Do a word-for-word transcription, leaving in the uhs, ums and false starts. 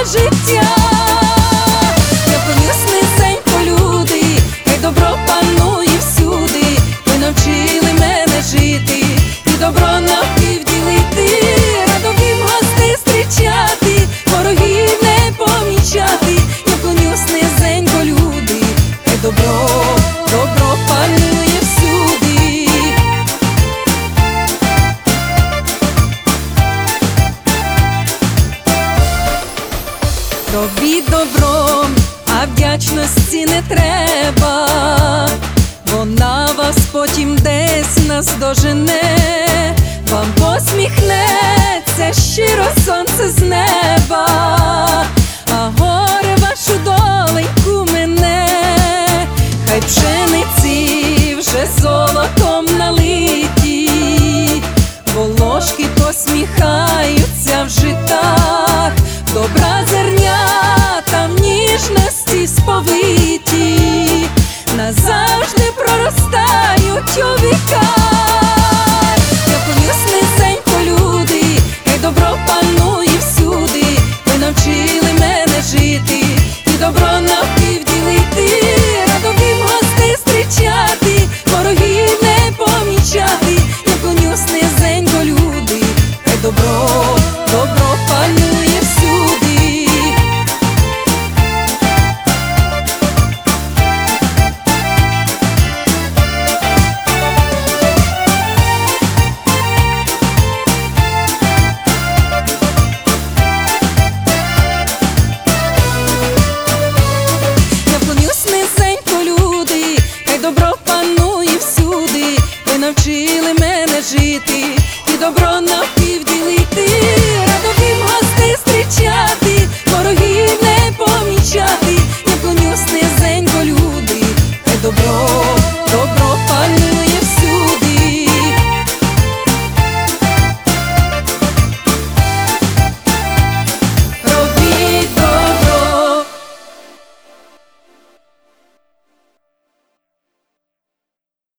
життя. Я поніс низенько, люди, хай добро панує всюди. Ви навчили мене жити і добро навпівділити, радовім гостей зустрічати, ворогів не помічати. Я поніс низенько, люди, хай добро, добро панує всюди. Робіть добро, а вдячності не треба, вона вас потім десь наздожене. Вам посміхнеться щиро сонце з неба, а горе вашу доленьку мене. Хай пшениці вже золотом налиті, волошки посміхаються в житах, добра зерня